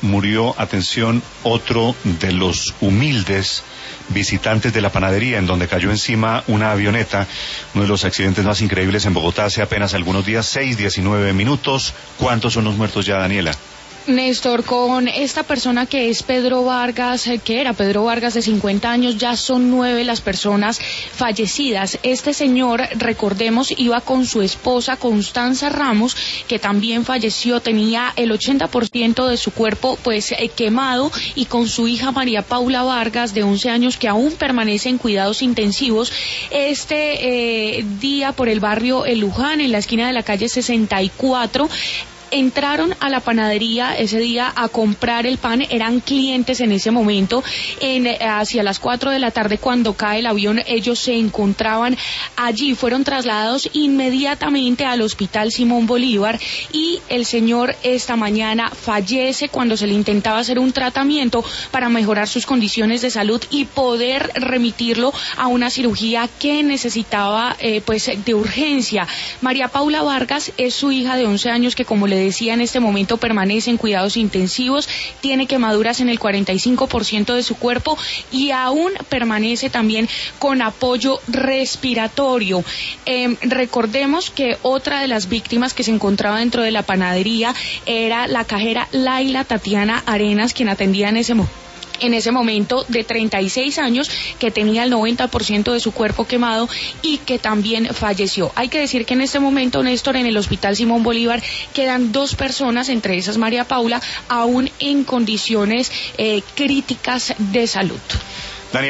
murió, atención, otro de los humildes visitantes de la panadería en donde cayó encima una avioneta, uno de los accidentes más increíbles en Bogotá hace apenas algunos días, 6:19 minutos. ¿Cuántos son los muertos ya, Daniela? Néstor, con esta persona que es Pedro Vargas, que era Pedro Vargas de 50 años, ya son 9 las personas fallecidas. Este señor, recordemos, iba con su esposa Constanza Ramos, que también falleció, tenía el 80% de su cuerpo quemado, y con su hija María Paula Vargas, de 11 años, que aún permanece en cuidados intensivos. Este día por el barrio El Luján, en la esquina de la calle 64, entraron a la panadería ese día a comprar el pan, eran clientes en ese momento, hacia las 4 de la tarde cuando cae el avión, ellos se encontraban allí, fueron trasladados inmediatamente al Hospital Simón Bolívar, y el señor esta mañana fallece cuando se le intentaba hacer un tratamiento para mejorar sus condiciones de salud y poder remitirlo a una cirugía que necesitaba de urgencia. María Paula Vargas es su hija de 11 años que, como le decía, en este momento permanece en cuidados intensivos, tiene quemaduras en el 45% de su cuerpo y aún permanece también con apoyo respiratorio. Recordemos que otra de las víctimas que se encontraba dentro de la panadería era la cajera Laila Tatiana Arenas, quien atendía en ese momento, de 36 años, que tenía el 90% de su cuerpo quemado y que también falleció. Hay que decir que en este momento, Néstor, en el Hospital Simón Bolívar quedan 2 personas, entre esas María Paula, aún en condiciones críticas de salud.